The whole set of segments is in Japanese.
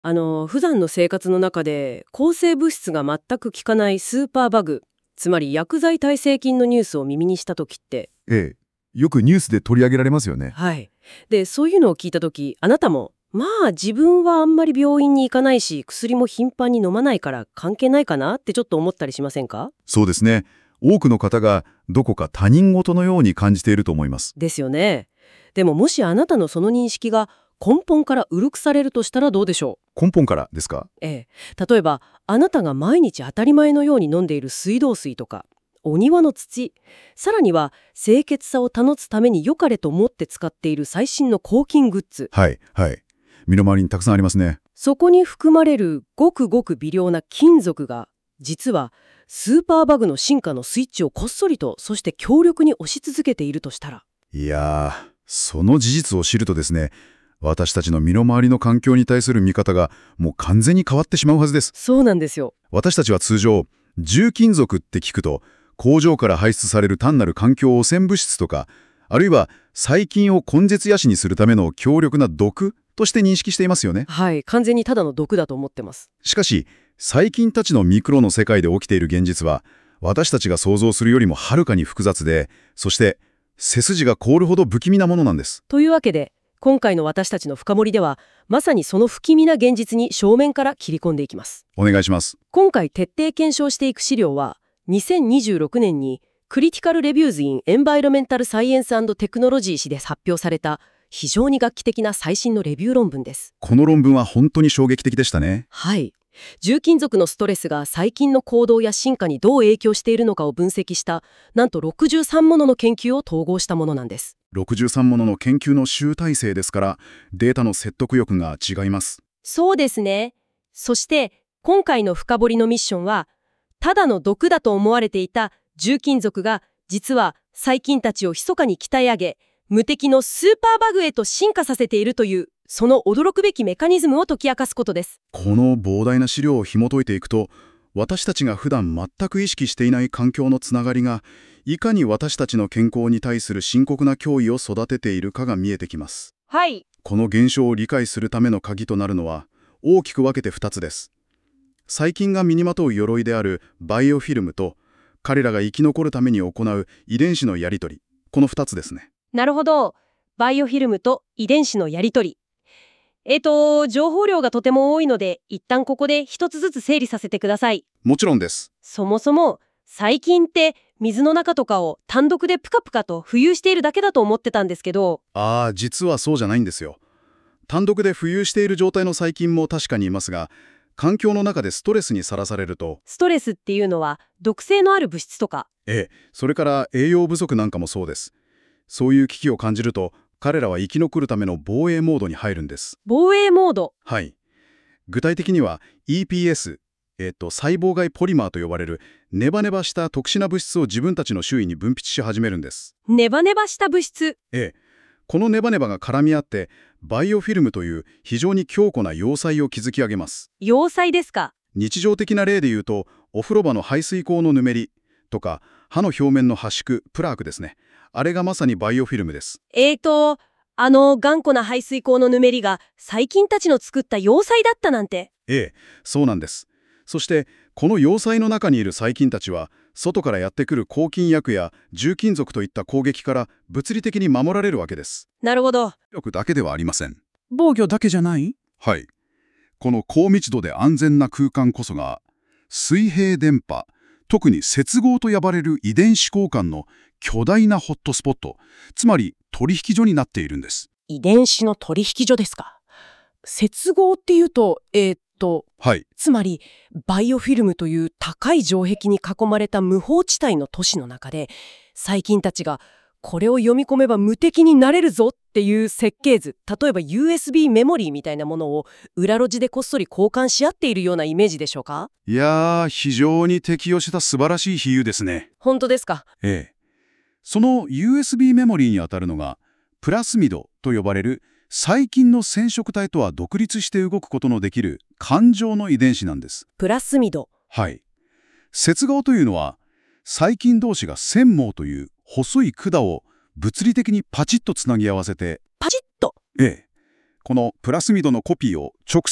普段の生活の中で抗生物質が全く効かないスーパーバグ、つまり薬剤耐性菌のニュースを耳にした時って、 ええ、よくニュースで取り上げられますよね。 はい。で、そういうのを聞いた時、あなたも、自分はあんまり病院に行かないし、薬も頻繁に飲まないから関係ないかなってちょっと思ったりしませんか？ そうですね。多くの方がどこか他人事のように感じていると思います。 ですよね。でももしあなたのその認識が根本からうるくされるとしたらどうでしょ根本からですか？ う？例えば、あなたが毎日当たり前のように飲んでいる水道水とか、お庭の土、さらには清潔さを保つために良かれと思って使っている最新の抗菌グッズ。 はい、はい。身の回りにたくさんありますね。 そこに含まれるごくごく微量な金属が、実はスーパーバグの進化のスイッチをこっそりと、そして強力に押し続けているとしたら。 いやー、その事実を知るとですね、私たちの身の回りの環境に対する見方がもう完全に変わってしまうはずです。 そうなんですよ。 私たちは通常、重金属って聞くと、工場から排出される単なる環境汚染物質とか、あるいは細菌を根絶やしにするための強力な毒として認識していますよね。 はい、完全にただの毒だと思ってます。 しかし、細菌たちのミクロの世界で起きている現実は、私たちが想像するよりもはるかに複雑で、そして背筋が凍るほど不気味なものなんです。 というわけで、今回の私たちの深掘りでは、まさにその不気味な現実に正面から切り込んでいきます。 お願いします。 今回徹底検証していく資料は、2026年にクリティカル・レビューズ・イン・エンバイロメンタル・サイエンス・テクノロジー誌で発表された非常に画期的な最新のレビュー論文です。 この論文は本当に衝撃的でしたね。 はい。重金属のストレスが細菌の行動や進化にどう影響しているのかを分析した、なんと63ものの研究を統合したものなんです。 63ものの研究の集大成ですから、データの説得力が違います。 そうですね。そして、今回の深掘りのミッションは、ただの毒だと思われていた重金属が、実は細菌たちを密かに鍛え上げ、無敵のスーパーバグへと進化させているという、その驚くべきメカニズムを解き明かすことです。 この膨大な資料を紐解いていくと、私たちが普段全く意識していない環境のつながりが、いかに私たちの健康に対する深刻な脅威を育てているかが見えてきます。 はい。 この現象を理解するための鍵となるのは、大きく分けて2つです。細菌が身にまとう鎧であるバイオフィルムと、彼らが生き残るために行う遺伝子のやり取り、この2つですね。 なるほど。バイオフィルムと遺伝子のやり取り。情報量がとても多いので、一旦ここで一つずつ整理させてください。 もちろんです。 そもそも、細菌って水の中とかを単独でプカプカと浮遊しているだけだと思ってたんですけど。 実はそうじゃないんですよ。単独で浮遊している状態の細菌も確かにいますが、環境の中でストレスにさらされると、 ストレスっていうのは毒性のある物質とか。 それから栄養不足なんかもそうです。そういう危機を感じると、彼らは生き残るための防衛モードに入るんです。 防衛モード。 はい。具体的には EPS、細胞外ポリマーと呼ばれるネバネバした特殊な物質を自分たちの周囲に分泌し始めるんです。 ネバネバした物質。 このネバネバが絡み合って、バイオフィルムという非常に強固な要塞を築き上げます。 要塞ですか。 日常的な例で言うと、お風呂場の排水口のぬめりとか、歯の表面の発縮、プラークですね。あれがまさにバイオフィルムです。 頑固な排水口のぬめりが細菌たちの作った要塞だったなんて。 そうなんです。そして、この要塞の中にいる細菌たちは、外からやってくる抗菌薬や重金属といった攻撃から物理的に守られるわけです。 なるほど。 力だけではありません。 防御だけじゃない？ はい。この高密度で安全な空間こそが、水平電波、特に接合と呼ばれる遺伝子交換の巨大なホットスポット、つまり取引所になっているんです。 遺伝子の取引所ですか。接合っていうと、 はい。 つまりバイオフィルムという高い城壁に囲まれた無法地帯の都市の中で、細菌たちがこれを読み込めば無敵になれるぞっていう設計図、例えば USB メモリーみたいなものを裏路地でこっそり交換し合っているようなイメージでしょうか？ いやー、非常に適用した素晴らしい比喩ですね。 本当ですか？ その USB メモリーにあたるのが、プラスミドと呼ばれる細菌の染色体とは独立して動くことのできる環状の遺伝子なんです。 プラスミド。 はい。接合というのは、細菌同士が繊毛という細い管を物理的にパチッとつなぎ合わせて、 パチッと。 このプラスミドのコピーを直接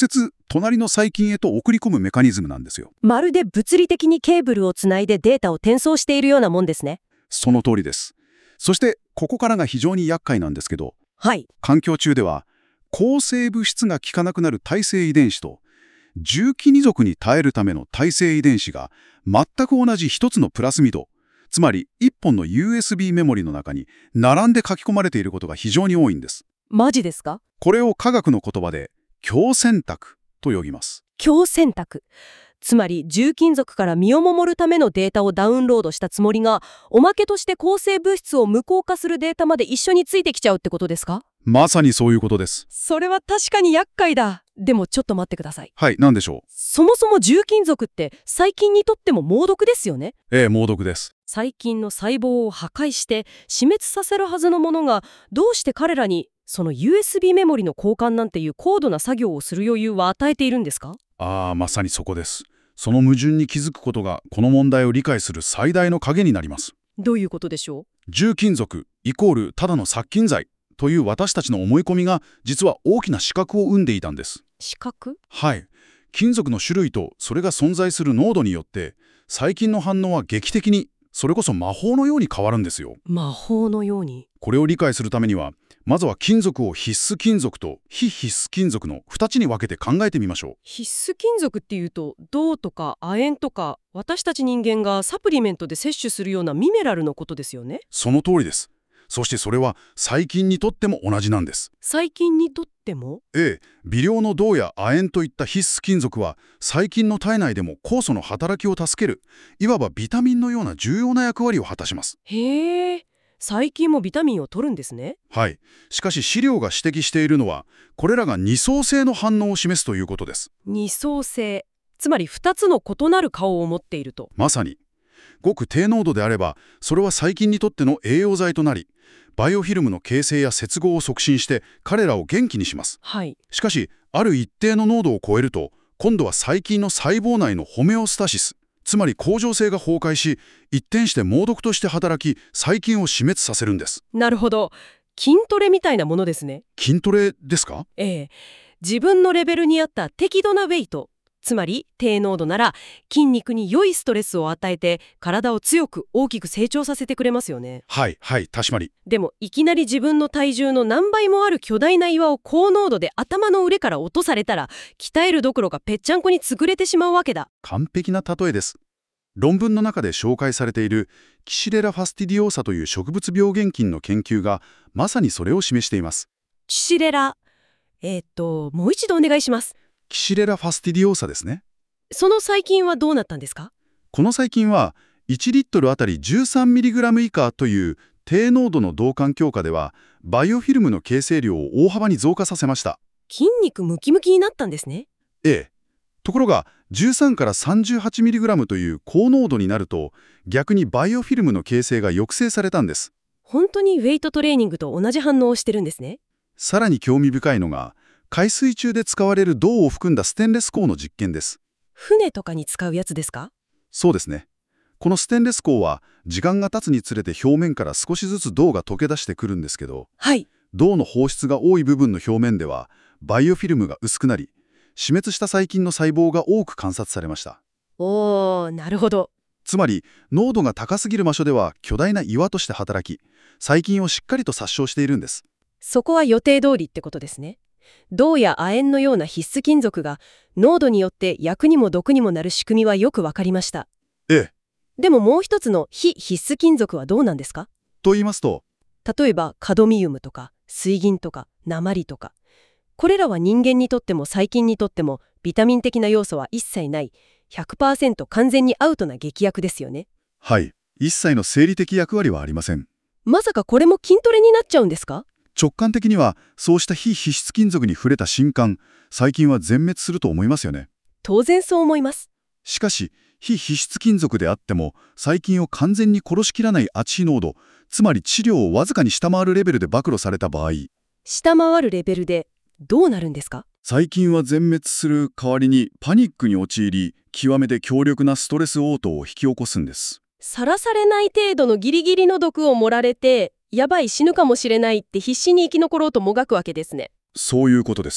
隣の細菌へと送り込むメカニズムなんですよ。 まるで物理的にケーブルをつないでデータを転送しているようなもんですね。 その通りです。そして、ここからが非常に厄介なんですけど、 はい。 環境中では、抗生物質が効かなくなる耐性遺伝子と、重機二族に耐えるための耐性遺伝子が全く同じ一つのプラスミド、つまり一本の USB メモリの中に並んで書き込まれていることが非常に多いんです。 マジですか？ これを科学の言葉で強選択と呼びます。 強選択。つまり重金属から身を守るためのデータをダウンロードしたつもりが、おまけとして抗生物質を無効化するデータまで一緒についてきちゃうってことですか？ まさにそういうことです。 それは確かに厄介だ。でもちょっと待ってください。 はい、何でしょう。 そもそも重金属って細菌にとっても猛毒ですよね。 ええ、猛毒です。 細菌の細胞を破壊して死滅させるはずのものが、どうして彼らにその USB メモリの交換なんていう高度な作業をする余裕は与えているんですか？ まさにそこです。その矛盾に気づくことがこの問題を理解する最大の鍵になります。 どういうことでしょう？ 重金属イコールただの殺菌剤という私たちの思い込みが実は大きな死角を生んでいたんです。 死角？ はい。金属の種類とそれが存在する濃度によって細菌の反応は劇的に、それこそ魔法のように変わるんですよ。 魔法のように。 これを理解するためには、まずは金属を必須金属と非必須金属の2つに分けて考えてみましょう。 必須金属っていうと、銅とか亜鉛とか、私たち人間がサプリメントで摂取するようなミネラルのことですよね。 その通りです。そしてそれは細菌にとっても同じなんです。 細菌にとっても？ ええ、微量の銅や亜鉛といった必須金属は細菌の体内でも酵素の働きを助ける、いわばビタミンのような重要な役割を果たします。 へえ、細菌もビタミンを取るんですね。 はい。しかし資料が指摘しているのは、これらが二相性の反応を示すということです。 二相性。つまり2つの異なる顔を持っていると。 まさに。ごく低濃度であれば、それは細菌にとっての栄養剤となり、バイオフィルムの形成や接合を促進して彼らを元気にします。 はい。 しかし、ある一定の濃度を超えると、今度は細菌の細胞内のホメオスタシス、つまり恒常性が崩壊し、一転して猛毒として働き、細菌を死滅させるんです。 なるほど。筋トレみたいなものですね。 筋トレですか？ ええ。自分のレベルに合った適度なウェイト、つまり低濃度なら筋肉に良いストレスを与えて体を強く大きく成長させてくれますよね。 はい、はい、確かに。 でもいきなり自分の体重の何倍もある巨大な岩を高濃度で頭の上から落とされたら、鍛えるどころかぺっちゃんこに潰れてしまうわけだ。 完璧な例えです。論文の中で紹介されているキシレラ・ファスティディオーサという植物病原菌の研究がまさにそれを示しています。 キシレラ。もう一度お願いします。 キシレラ・ファスティディオーサですね。 その細菌はどうなったんですか？ この細菌は1リットルあたり 13mg 以下という低濃度の導管強化ではバイオフィルムの形成量を大幅に増加させました。 筋肉ムキムキになったんですね。 ええ。ところが13から 38mg という高濃度になると逆にバイオフィルムの形成が抑制されたんです。 本当にウェイトトレーニングと同じ反応をしてるんですね。 さらに興味深いのが海水中で使われる銅を含んだステンレス鋼の実験です。 船とかに使うやつですか？ そうですね。このステンレス鋼は時間が経つにつれて表面から少しずつ銅が溶け出してくるんですけど、 はい。 銅の放出が多い部分の表面ではバイオフィルムが薄くなり、死滅した細菌の細胞が多く観察されました。 おー、なるほど。 つまり濃度が高すぎる場所では巨大な岩として働き、細菌をしっかりと殺傷しているんです。 そこは予定通りってことですね。銅や亜鉛のような必須金属が濃度によって薬にも毒にもなる仕組みはよくわかりました。 ええ。 でももう一つの非必須金属はどうなんですか？ と言いますと、 例えばカドミウムとか水銀とか鉛とか。これらは人間にとっても細菌にとってもビタミン的な要素は一切ない 100% 完全にアウトな劇薬ですよね。 はい。一切の生理的役割はありません。 まさかこれも筋トレになっちゃうんですか？ 直感的にはそうした非必須金属に触れた瞬間、細菌は全滅すると思いますよね。 当然そう思います。 しかし、非必須金属であっても細菌を完全に殺しきらないACE濃度、つまり治療をわずかに下回るレベルで暴露された場合、 下回るレベルでどうなるんですか？ 細菌は全滅する代わりにパニックに陥り、極めて強力なストレス応答を引き起こすんです。 さらされない程度のギリギリの毒を盛られて、やばい死ぬかもしれないって必死に生き残ろうともがくわけですね。 そういうことです。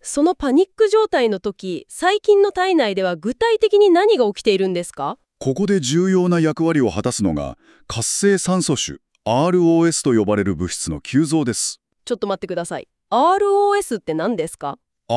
そのパニック状態の時、細菌の体内では具体的に何が起きているんですか？ ここで重要な役割を果たすのが活性酸素種 ROS と呼ばれる物質の急増です。 ちょっと待ってください。ROS って何ですか？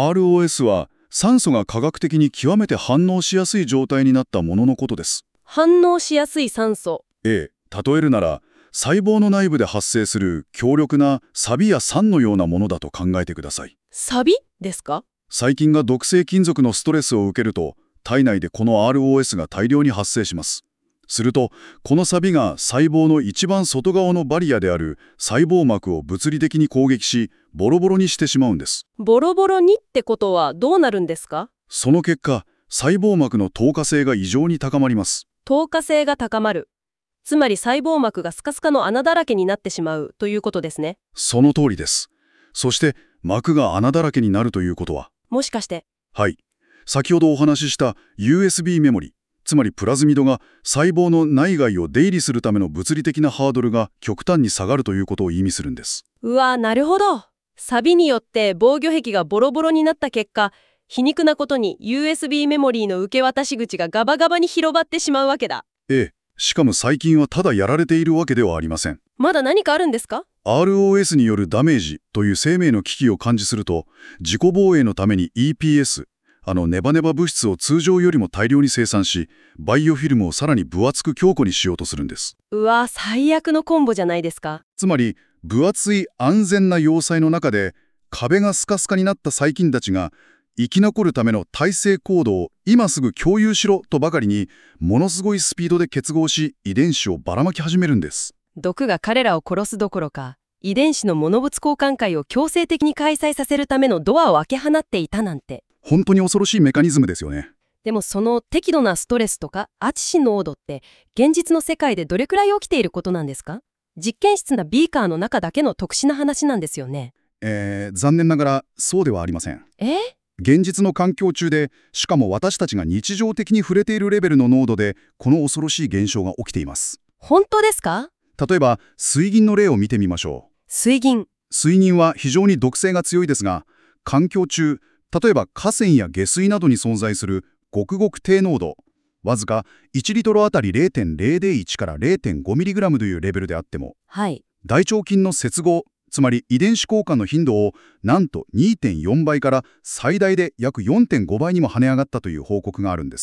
ROS は酸素が化学的に極めて反応しやすい状態になったもののことです。 反応しやすい酸素。 例えるなら細胞の内部で発生する強力なサビや酸のようなものだと考えてください。 サビですか？ 細菌が毒性金属のストレスを受けると体内でこの ROS が大量に発生します。するとこのサビが細胞の一番外側のバリアである細胞膜を物理的に攻撃しボロボロにしてしまうんです。 ボロボロにってことはどうなるんですか？ その結果細胞膜の透過性が異常に高まります。 透過性が高まる。つまり細胞膜がスカスカの穴だらけになってしまうということですね。 その通りです。そして膜が穴だらけになるということは、 もしかして。 はい。先ほどお話しした USB メモリ、つまりプラズミドが細胞の内外を出入りするための物理的なハードルが極端に下がるということを意味するんです。 うわ、なるほど。サビによって防御壁がボロボロになった結果、皮肉なことに USB メモリーの受け渡し口がガバガバに広ばってしまうわけだ。 しかも細菌はただやられているわけではありません。 まだ何かあるんですか？ ROS によるダメージという生命の危機を感知すると、自己防衛のために EPS、ネバネバ物質を通常よりも大量に生産し、バイオフィルムをさらに分厚く強固にしようとするんです。 うわ、最悪のコンボじゃないですか。 つまり、分厚い安全な要塞の中で、壁がスカスカになった細菌たちが、生き残るための耐性コードを今すぐ共有しろとばかりに、ものすごいスピードで結合し、遺伝子をばらまき始めるんです。 毒が彼らを殺すどころか、遺伝子の物物交換会を強制的に開催させるためのドアを開け放っていたなんて。 本当に恐ろしいメカニズムですよね。 でもその適度なストレスとかア致死濃度って現実の世界でどれくらい起きていることなんですか？実験室なビーカーの中だけの特殊な話なんですよね。 残念ながらそうではありません。現実の環境中で、しかも私たちが日常的に触れているレベルの濃度で、この恐ろしい現象が起きています。 本当ですか？ 例えば、水銀の例を見てみましょう。 水銀は非常に毒性が強いですが、環境中、例えば河川や下水などに存在するごくごく低濃度、わずか1リットルあたり 0.001 から 0.5mg というレベルであっても、大腸菌の接合、つまり遺伝子交換の頻度をなんと 2.4 倍から最大で約 4.5 倍にも跳ね上がったという報告があるんです。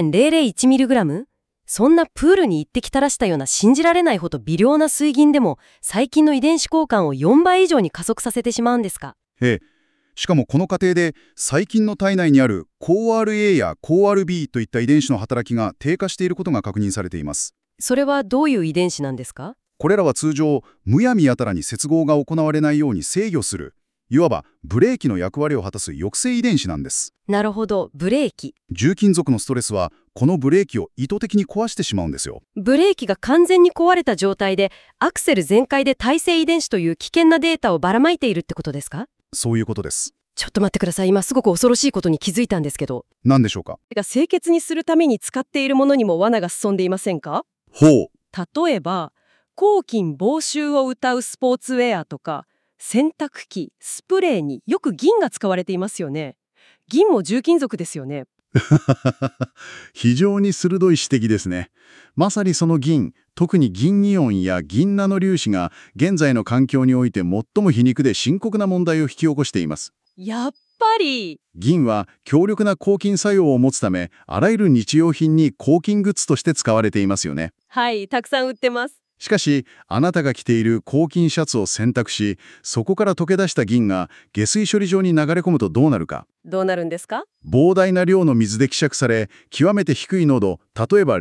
0.001mg？ そんなプールに一滴垂らしたような信じられないほど微量な水銀でも細菌の遺伝子交換を4倍以上に加速させてしまうんですか？ しかもこの過程で細菌の体内にある CoRA や CoRB といった遺伝子の働きが低下していることが確認されています。 それはどういう遺伝子なんですか？ これらは通常、むやみやたらに接合が行われないように制御する、いわばブレーキの役割を果たす抑制遺伝子なんです。 なるほど、ブレーキ。 重金属のストレスは、このブレーキを意図的に壊してしまうんですよ。 ブレーキが完全に壊れた状態で、アクセル全開で耐性遺伝子という危険なデータをばらまいているってことですか？ そういうことです。 ちょっと待ってください。今すごく恐ろしいことに気づいたんですけど。 何でしょうか？ 清潔にするために使っているものにも罠が潜んでいませんか？例えば、抗菌防臭を謳うスポーツウェアとか、洗濯機、スプレーによく銀が使われていますよね。銀も重金属ですよね。 非常に鋭い指摘ですね。まさにその銀、特に銀イオンや銀ナノ粒子が現在の環境において最も皮肉で深刻な問題を引き起こしています。 やっぱり銀は強力な抗菌作用を持つため、あらゆる日用品に抗菌グッズとして使われていますよね。 はい、たくさん売ってます。 しかし、あなたが着ている抗菌シャツを洗濯し、そこから溶け出した銀が下水処理場に流れ込むとどうなるか。 どうなるんですか？ 膨大な量の水で希釈され、極めて低い濃度、例えば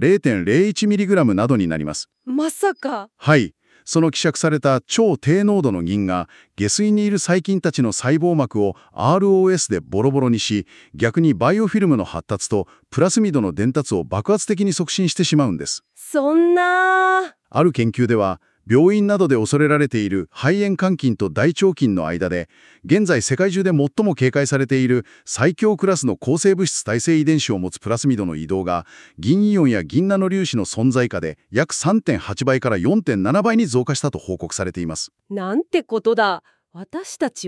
0.01mg などになります。 まさか。 はい。その希釈された超低濃度の銀が下水にいる細菌たちの細胞膜を ROS でボロボロにし、逆にバイオフィルムの発達とプラスミドの伝達を爆発的に促進してしまうんです。 そんな。 ある研究では、病院などで恐れられている肺炎桿菌と大腸菌の間で、現在世界中で最も警戒されている最強クラスの抗生物質耐性遺伝子を持つプラスミドの移動が、銀イオンや銀ナノ粒子の存在下で約 3.8 倍から 4.7 倍に増加したと報告されています。 なんてことだ。私たちは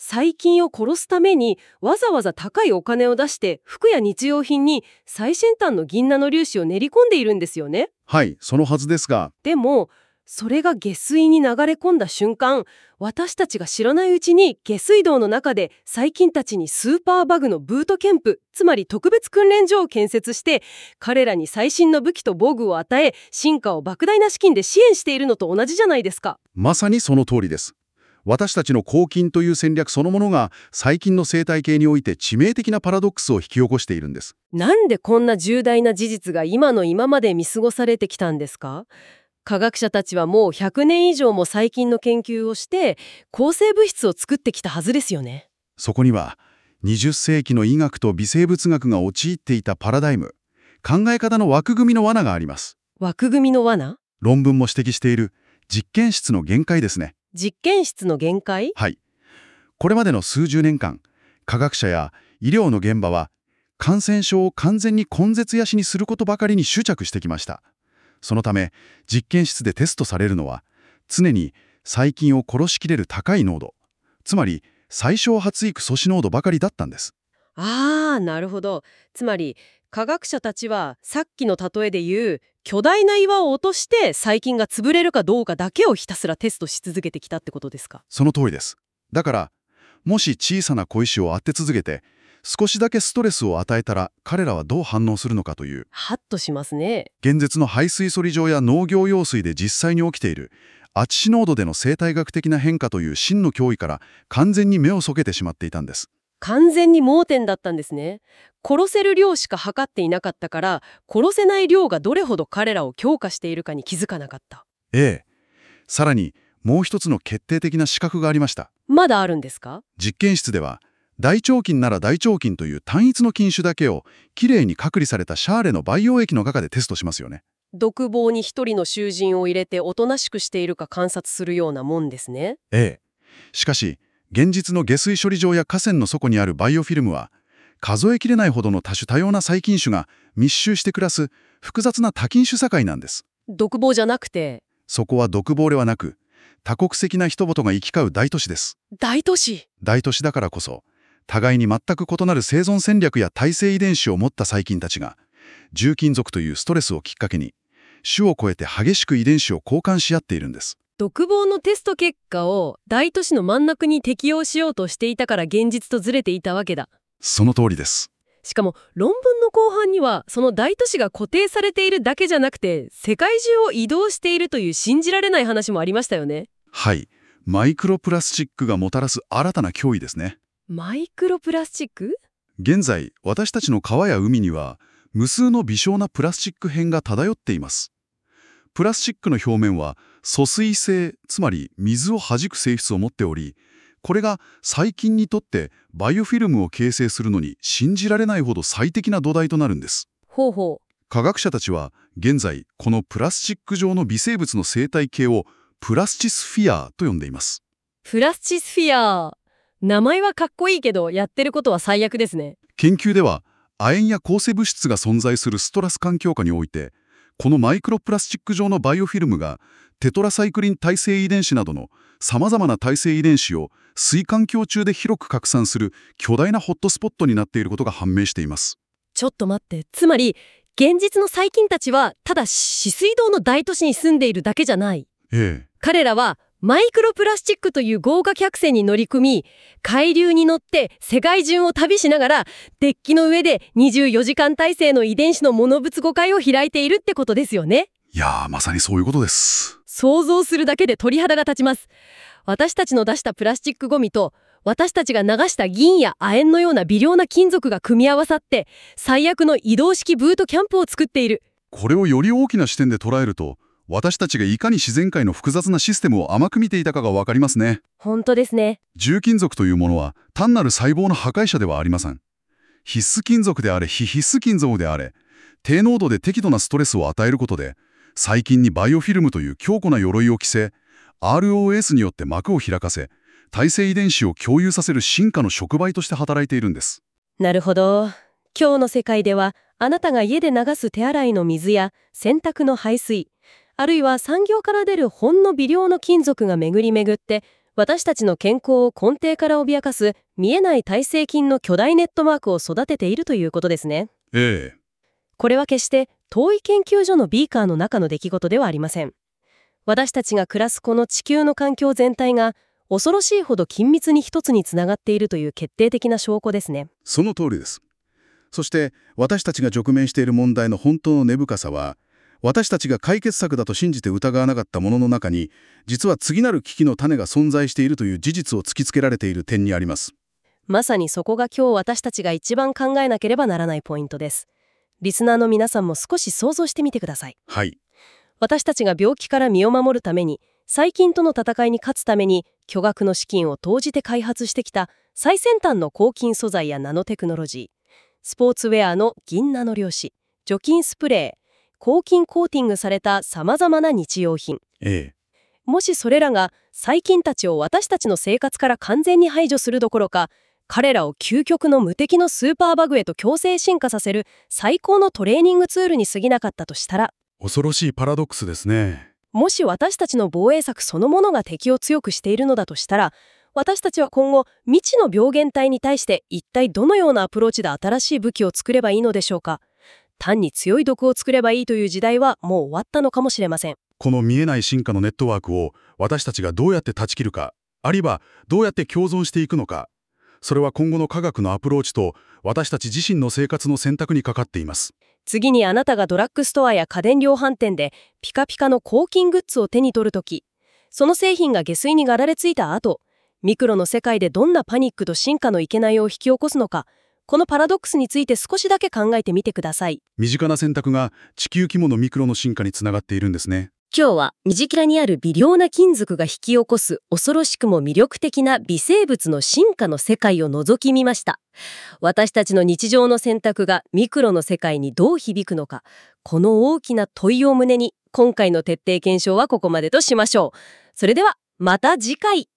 細菌を殺すためにわざわざ高いお金を出して服や日用品に最先端の銀ナノ粒子を練り込んでいるんですよね。 はい、そのはずですが、 でもそれが下水に流れ込んだ瞬間、私たちが知らないうちに下水道の中で細菌たちにスーパーバグのブートキャンプ、つまり特別訓練所を建設して、彼らに最新の武器と防具を与え、進化を莫大な資金で支援しているのと同じじゃないですか。 まさにその通りです。私たちの抗菌という戦略そのものが細菌の生態系において致命的なパラドックスを引き起こしているんです。 なんでこんな重大な事実が今の今まで見過ごされてきたんですか？科学者たちはもう100年以上も細菌の研究をして抗生物質を作ってきたはずですよね。 そこには20世紀の医学と微生物学が陥っていたパラダイム、考え方の枠組みの罠があります。 枠組みの罠？ 論文も指摘している実験室の限界ですね。 実験室の限界？ はい。これまでの数十年間、科学者や医療の現場は感染症を完全に根絶やしにすることばかりに執着してきました。そのため、実験室でテストされるのは、常に細菌を殺しきれる高い濃度、つまり最小発育素子濃度ばかりだったんです。 なるほど。つまり科学者たちはさっきの例えで言う巨大な岩を落として細菌が潰れるかどうかだけをひたすらテストし続けてきたってことですか？ その通りです。だから、もし小さな小石を当て続けて、少しだけストレスを与えたら彼らはどう反応するのかという、 ハッとしますね。 現実の排水処理場や農業用水で実際に起きているアチシ濃度での生態学的な変化という真の脅威から完全に目を背けてしまっていたんです。 完全に盲点だったんですね。殺せる量しか測っていなかったから、殺せない量がどれほど彼らを強化しているかに気づかなかった。 ええ。さらにもう一つの決定的な死角がありました。 まだあるんですか？ 実験室では大腸菌なら大腸菌という単一の菌種だけをきれいに隔離されたシャーレの培養液の中でテストしますよね。 独房に一人の囚人を入れておとなしくしているか観察するようなもんですね。 ええ。しかし現実の下水処理場や河川の底にあるバイオフィルムは数えきれないほどの多種多様な細菌種が密集して暮らす複雑な多菌種社会なんです。 独房じゃなくて、 そこは独房ではなく多国籍な人々が行き交う大都市です。 大都市。 大都市だからこそ互いに全く異なる生存戦略や耐性遺伝子を持った細菌たちが重金属というストレスをきっかけに種を超えて激しく遺伝子を交換し合っているんです。 独房のテスト結果を大都市の真ん中に適用しようとしていたから現実とずれていたわけだ。 その通りです。 しかも論文の後半にはその大都市が固定されているだけじゃなくて世界中を移動しているという信じられない話もありましたよね。 はい。マイクロプラスチックがもたらす新たな脅威ですね。 マイクロプラスチック？ 現在、私たちの川や海には無数の微小なプラスチック片が漂っています。プラスチックの表面は疎水性、つまり水を弾く性質を持っており、これが細菌にとってバイオフィルムを形成するのに信じられないほど最適な土台となるんです。 ほうほう。 科学者たちは現在このプラスチック状の微生物の生態系をプラスチスフィアと呼んでいます。 プラスチスフィア。名前はかっこいいけどやってることは最悪ですね。 研究では亜鉛や抗生物質が存在するストラス環境下において、このマイクロプラスチック状のバイオフィルムがテトラサイクリン耐性遺伝子などの様々な耐性遺伝子を水環境中で広く拡散する巨大なホットスポットになっていることが判明しています。 ちょっと待って。つまり現実の細菌たちはただ止水道の大都市に住んでいるだけじゃない。 ええ。 彼らはマイクロプラスチックという豪華客船に乗り組み、海流に乗って世界中を旅しながらデッキの上で24時間体制の遺伝子の物物誤解を開いているってことですよね。 いやー、まさにそういうことです。 想像するだけで鳥肌が立ちます。私たちの出したプラスチックゴミと私たちが流した銀や亜鉛のような微量な金属が組み合わさって最悪の移動式ブートキャンプを作っている。 これをより大きな視点で捉えると、私たちがいかに自然界の複雑なシステムを甘く見ていたかがわかりますね。 本当ですね。 重金属というものは単なる細胞の破壊者ではありません。必須金属であれ非必須金属であれ、低濃度で適度なストレスを与えることで細菌にバイオフィルムという強固な鎧を着せ、 ROS によって膜を開かせ、耐性遺伝子を共有させる進化の触媒として働いているんです。 なるほど。今日の世界ではあなたが家で流す手洗いの水や洗濯の排水、あるいは産業から出るほんの微量の金属が巡り巡って私たちの健康を根底から脅かす見えない耐性菌の巨大ネットワークを育てているということですね。 ええ。 これは決して遠い研究所のビーカーの中の出来事ではありません。私たちが暮らすこの地球の環境全体が恐ろしいほど緊密に一つにつながっているという決定的な証拠ですね。 その通りです。そして私たちが直面している問題の本当の根深さは、私たちが解決策だと信じて疑わなかったものの中に、実は次なる危機の種が存在しているという事実を突きつけられている点にあります。 まさにそこが今日私たちが一番考えなければならないポイントです。リスナーの皆さんも少し想像してみてください。 はい。 私たちが病気から身を守るために、細菌との戦いに勝つために巨額の資金を投じて開発してきた最先端の抗菌素材やナノテクノロジー、スポーツウェアの銀ナノ粒子、除菌スプレー、抗菌コーティングされた様々な日用品。もしそれらが細菌たちを私たちの生活から完全に排除するどころか、彼らを究極の無敵のスーパーバグへと強制進化させる最高のトレーニングツールに過ぎなかったとしたら、 恐ろしいパラドックスですね。 もし私たちの防衛策そのものが敵を強くしているのだとしたら、私たちは今後未知の病原体に対して一体どのようなアプローチで新しい武器を作ればいいのでしょうか。単に強い毒を作ればいいという時代はもう終わったのかもしれません。 この見えない進化のネットワークを私たちがどうやって断ち切るか、あるいはどうやって共存していくのか、それは今後の科学のアプローチと私たち自身の生活の選択にかかっています。 次にあなたがドラッグストアや家電量販店でピカピカの抗菌グッズを手に取るとき、その製品が下水にがられついた後、ミクロの世界でどんなパニックと進化のいけないを引き起こすのか、このパラドックスについて少しだけ考えてみてください。 身近な選択が地球規模のミクロの進化につながっているんですね。 今日は身近にある微量な金属が引き起こす恐ろしくも魅力的な微生物の進化の世界を覗き見ました。私たちの日常の選択がミクロの世界にどう響くのか、この大きな問いを胸に今回の徹底検証はここまでとしましょう。それではまた次回。